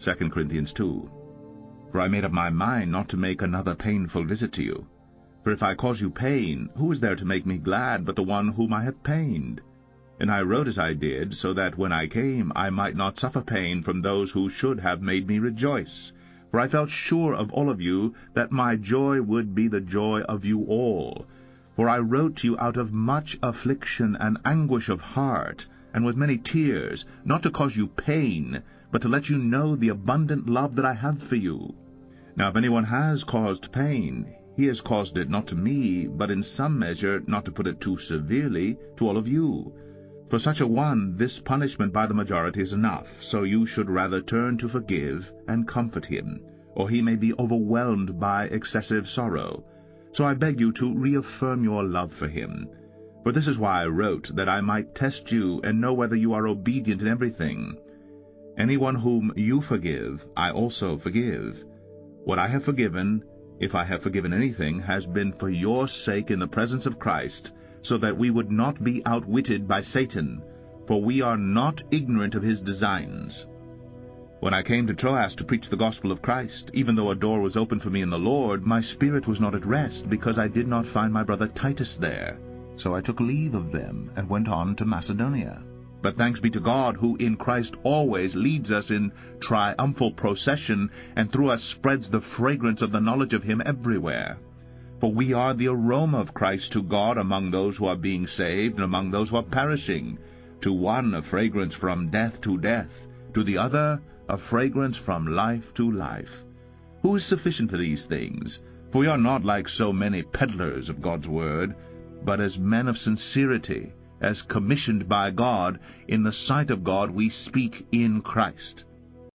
2 Corinthians 2. For I made up my mind not to make another painful visit to you. For if I cause you pain, who is there to make me glad but the one whom I have pained? And I wrote as I did, so that when I came I might not suffer pain from those who should have made me rejoice. For I felt sure of all of you that my joy would be the joy of you all. For I wrote to you out of much affliction and anguish of heart, and with many tears, not to cause you pain, but to let you know the abundant love that I have for you. Now if anyone has caused pain, he has caused it not to me, but in some measure, not to put it too severely, to all of you. For such a one, this punishment by the majority is enough, so you should rather turn to forgive and comfort him, or he may be overwhelmed by excessive sorrow. So I beg you to reaffirm your love for him. For this is why I wrote, that I might test you and know whether you are obedient in everything. Anyone whom you forgive, I also forgive. What I have forgiven, if I have forgiven anything, has been for your sake in the presence of Christ, so that we would not be outwitted by Satan, for we are not ignorant of his designs. When I came to Troas to preach the gospel of Christ, even though a door was open for me in the Lord, my spirit was not at rest, because I did not find my brother Titus there. So I took leave of them, and went on to Macedonia. But thanks be to God, who in Christ always leads us in triumphal procession, and through us spreads the fragrance of the knowledge of him everywhere. For we are the aroma of Christ to God among those who are being saved and among those who are perishing. To one a fragrance from death to death, to the other a fragrance from life to life. Who is sufficient for these things? For we are not like so many peddlers of God's word, but as men of sincerity, as commissioned by God, in the sight of God we speak in Christ.